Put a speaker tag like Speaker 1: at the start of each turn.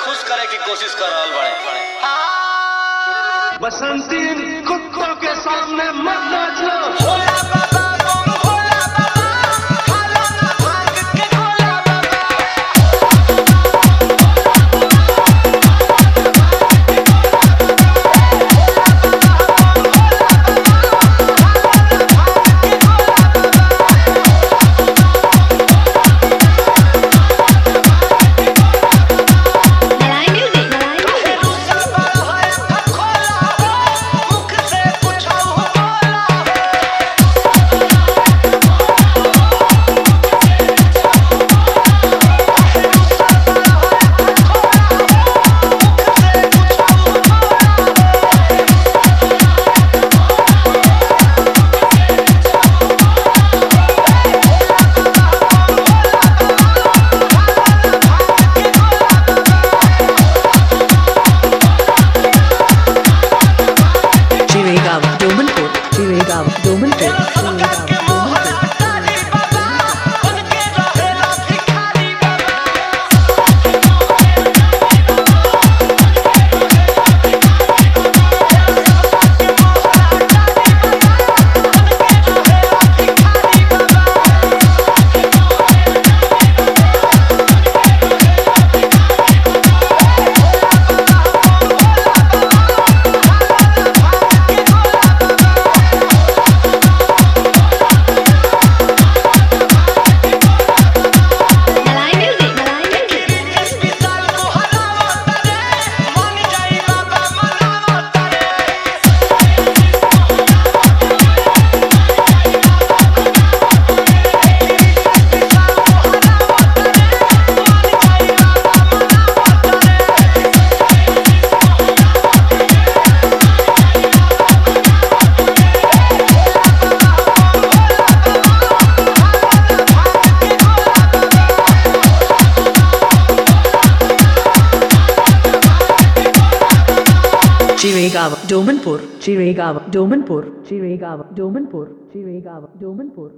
Speaker 1: खुश करे की कोशिश कर रहल बड़े।
Speaker 2: बसंती कुत्तों के सामने मत नाचो।
Speaker 1: भोला बाबा बम भोला बाबा, खाला ना भांग के गोला बाबा।
Speaker 3: Chiregaon, Domanpur, Chiregaon, Domanpur, Chiregaon, Domanpur, Chiregaon, Domanpur.